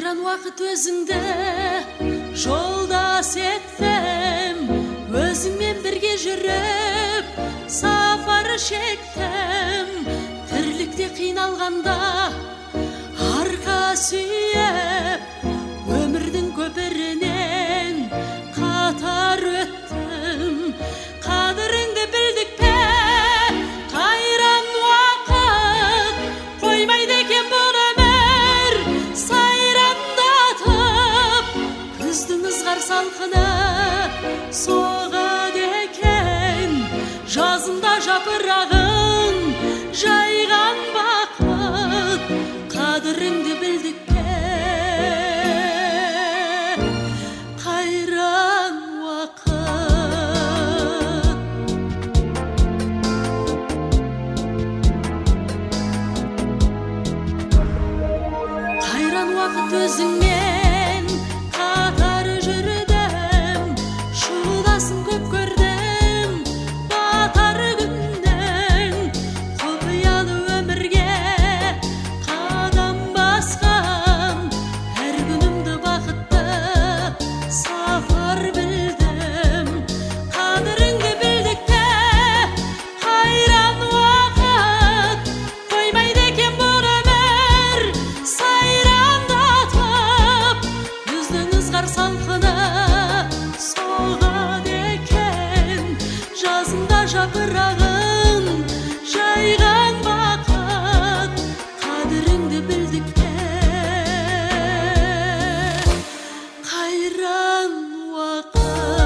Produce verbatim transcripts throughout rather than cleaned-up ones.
Қайран уақыт өзіңді жолдас еттім, өзіңмен бірге жүріп сапар шектім. Тірлікте қиналғанда арқа сүйеп, өмірдің көпірінен қатар өттім. Қадіріңді білдік пе, қайран уақыт, қоймайды екен бұл өмір сайрандатып. Күздің ызғар салқыны соғады екен, жазында жапырағын жайған бақыт. Қадіріңді білдік пе, қайран уақыт. Қайран уақыт өзіңмен қатар жүрдім, шудасын көп көрдім батар күннен. Құпиялы өмірге қадам басқам, әр күнімді бақытты сапар білдім. Қадіріңді білдік пе, қайран уақыт, қоймайды екен бұл өмір сайрандатып. Күздің ызғар салқыны соғады екен, жазында жапырағын жайған бақыт. Қадіріңді білдік пе, қайран уақыт.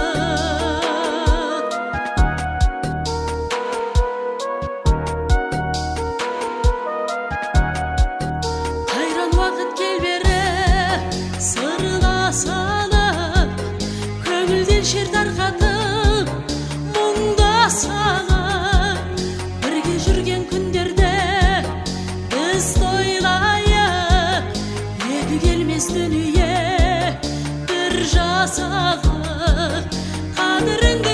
Қайран уақыт кел бері сырласалық, көңілден шер тарқатып мұңдасалық. Бірге жүрген күндерді біз тойлайық, екі келмес дүние бір жасалық. Қадіріңді